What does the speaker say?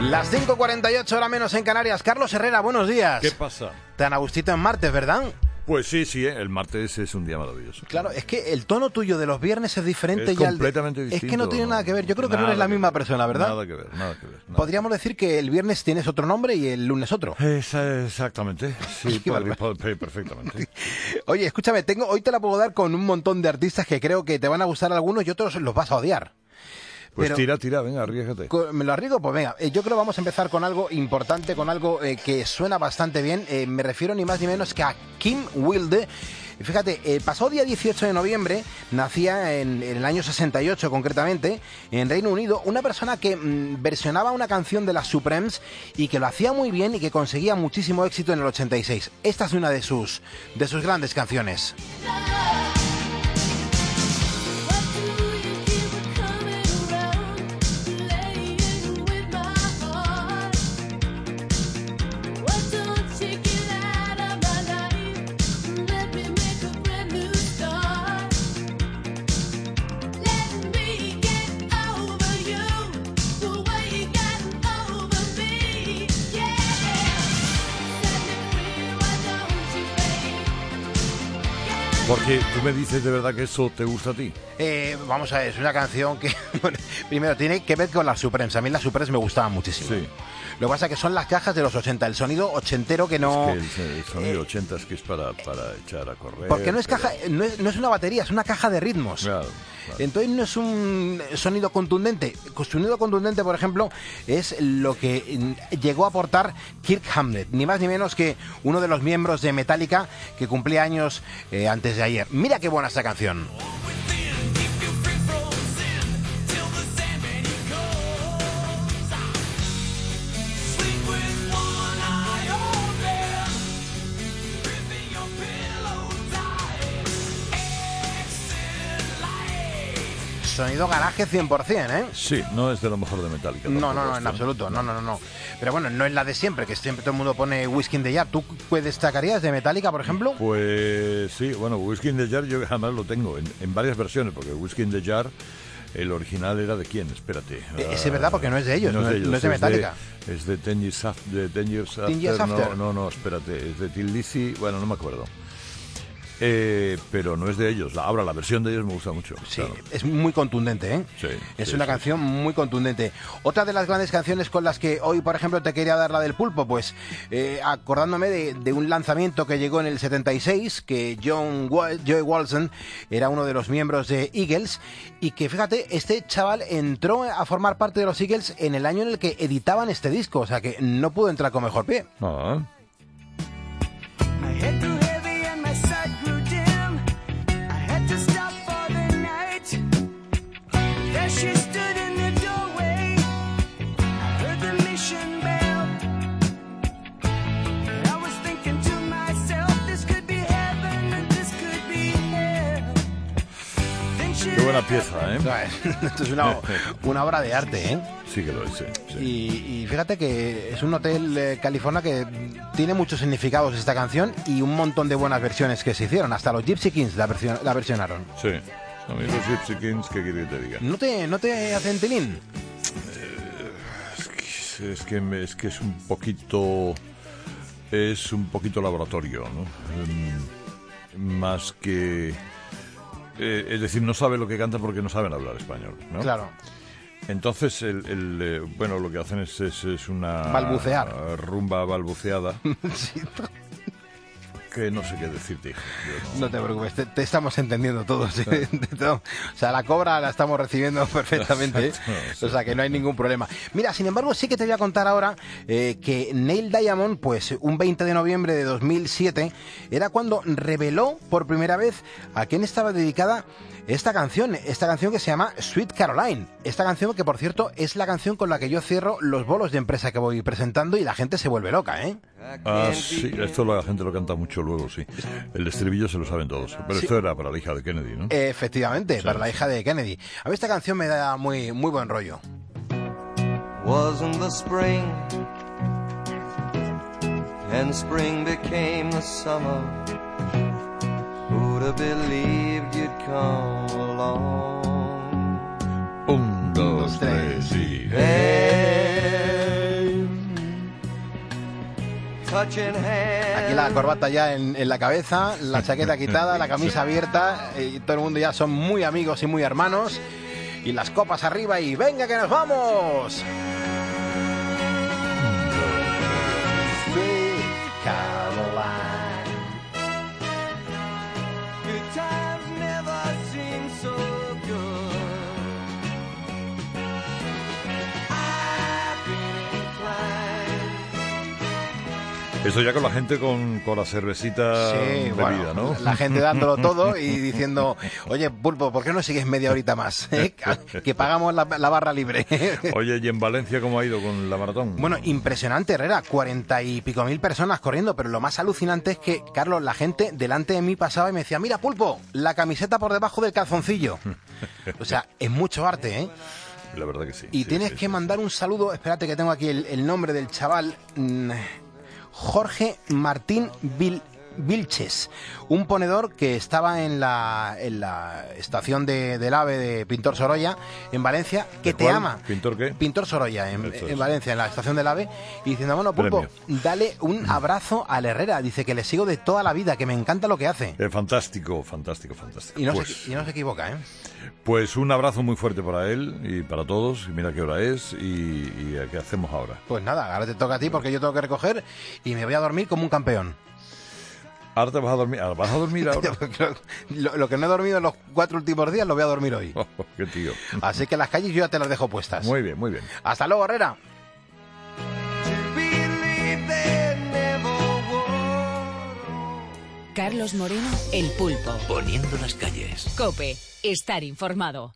Las 5:48, hora menos en Canarias. Carlos Herrera, buenos días. ¿Qué pasa? Tan a gustito en martes, ¿verdad? Pues sí, el martes es un día maravilloso. Claro, es que el tono tuyo de los viernes es diferente. Es completamente distinto. Es que no tiene nada que ver. Yo creo que no eres la misma persona, ¿verdad? Nada que ver. Podríamos decir que el viernes tienes otro nombre y el lunes otro. Exactamente. Sí, perfectamente. Oye, escúchame, hoy te la puedo dar con un montón de artistas que creo que te van a gustar algunos y otros los vas a odiar. Pues tira, venga, arriesgate. ¿Me lo arriesgo? Pues venga, yo creo que vamos a empezar con algo importante, con algo que suena bastante bien. Me refiero ni más ni menos que a Kim Wilde. Fíjate, el pasado día 18 de noviembre nacía en el año 68 concretamente, en Reino Unido, una persona que versionaba una canción de las Supremes y que lo hacía muy bien y que conseguía muchísimo éxito en el 86. Esta es una de sus grandes canciones. Porque tú me dices de verdad que eso te gusta a ti. Vamos a ver, es una canción que, bueno, primero, tiene que ver con las Supremes. A mí las Supremes me gustaban muchísimo. Sí. Lo que pasa es que son las cajas de los 80, el sonido ochentero que no... Es que el sonido 80 es que es para echar a correr. Porque no es caja, no es una batería, es una caja de ritmos. Claro. Entonces no es un sonido contundente. Sonido contundente, por ejemplo, es lo que llegó a aportar Kirk Hammett, ni más ni menos que uno de los miembros de Metallica que cumplía años antes de ayer. Mira qué buena esta canción. Sonido garaje 100%, ¿eh? Sí, no es de lo mejor de Metallica. No, en absoluto, no. Pero bueno, no es la de siempre, que siempre todo el mundo pone Whiskey in the Jar. ¿Tú destacarías de Metallica, por ejemplo? Pues sí, bueno, Whiskey in the Jar yo jamás lo tengo, en varias versiones, porque Whiskey in the Jar, el original era de quién, espérate. Es verdad, porque no es de ellos, no es de Metallica. Es de 10 Years After. 10 Years After. No, espérate, es de Tin Lizzy, bueno, no me acuerdo. Pero no es de ellos. Ahora, la versión de ellos me gusta mucho. Sí, claro. Es muy contundente, ¿eh? Sí, es una canción muy contundente. Otra de las grandes canciones con las que hoy, por ejemplo, te quería dar la del pulpo, pues acordándome de un lanzamiento que llegó en el 76, que Joey Walton era uno de los miembros de Eagles, y que, fíjate, este chaval entró a formar parte de los Eagles en el año en el que editaban este disco, o sea que no pudo entrar con mejor pie. Ah. Qué buena pieza, ¿eh? Esto es una obra de arte, ¿eh? Sí que lo es, sí. Y fíjate que es un hotel California que tiene muchos significados esta canción y un montón de buenas versiones que se hicieron. Hasta los Gypsy Kings la versionaron. Sí. A mí los Gypsy Kings, ¿qué quieres que te diga? ¿No te hacen tilín? Es que es un poquito... Es un poquito laboratorio, ¿no? Más que... es decir, no saben lo que cantan porque no saben hablar español, ¿no? Claro. Entonces, bueno, lo que hacen es una... balbucear. Rumba balbuceada. Sí. Que no sé qué decirte, hijo. No te preocupes, te estamos entendiendo todos. ¿Sí? Todo. O sea, la cobra la estamos recibiendo perfectamente. Exacto, o sea, que no hay ningún problema. Mira, sin embargo, sí que te voy a contar ahora que Neil Diamond, pues un 20 de noviembre de 2007, era cuando reveló por primera vez a quién estaba dedicada esta canción que se llama Sweet Caroline. Esta canción que, por cierto, es la canción con la que yo cierro los bolos de empresa que voy presentando y la gente se vuelve loca, ¿eh? Ah, sí, esto la gente lo canta mucho luego, sí. El estribillo se lo saben todos. Pero sí. Esto era para la hija de Kennedy, ¿no? Efectivamente, sí. Para la hija de Kennedy. A mí esta canción me da muy, muy buen rollo. Wasn't the spring and spring became the summer. Who'd have believed you'd come along? 1, 2, 3 y... Hey, Aquí la corbata ya en la cabeza, la chaqueta quitada, la camisa abierta, y todo el mundo ya son muy amigos y muy hermanos. Y las copas arriba y ¡venga que nos vamos! Sweet Caroline. Good times never seem so good. I've been inclined. Eso ya con la gente con la cervecita sí, bebida, bueno, ¿no? La gente dándolo todo y diciendo, oye, Pulpo, ¿por qué no sigues media horita más? Que pagamos la barra libre. Oye, ¿y en Valencia cómo ha ido con la maratón? Bueno, impresionante, Herrera, 40 y pico mil personas corriendo, pero lo más alucinante es que, Carlos, la gente delante de mí pasaba y me decía, mira, Pulpo, la camiseta por debajo del calzoncillo. O sea, es mucho arte, ¿eh? La verdad que sí. Y sí, tienes sí, que sí. mandar un saludo, espérate que tengo aquí el nombre del chaval, Jorge Martín Vilches, un ponedor que estaba en la estación del AVE de Pintor Sorolla en Valencia, que te cuál? ama. ¿Pintor qué? Pintor Sorolla en Eso es. Valencia, en la estación del AVE, y diciendo, bueno, Pulpo, dale un abrazo al Herrera, dice que le sigo de toda la vida, que me encanta lo que hace. Fantástico, fantástico, fantástico. Y no, Pues, y no se equivoca, ¿eh? pues un abrazo muy fuerte para él y para todos. Y mira qué hora es y qué hacemos ahora. Pues nada, ahora te toca a ti porque yo tengo que recoger y me voy a dormir como un campeón. Ahora te vas a dormir. ¿Vas a dormir ahora? Lo que no he dormido en los 4 últimos días lo voy a dormir hoy. Oh, qué tío. Así que las calles yo ya te las dejo puestas. Muy bien, muy bien. Hasta luego, Herrera. Carlos Moreno, El Pulpo. Poniendo las calles. COPE. Estar informado.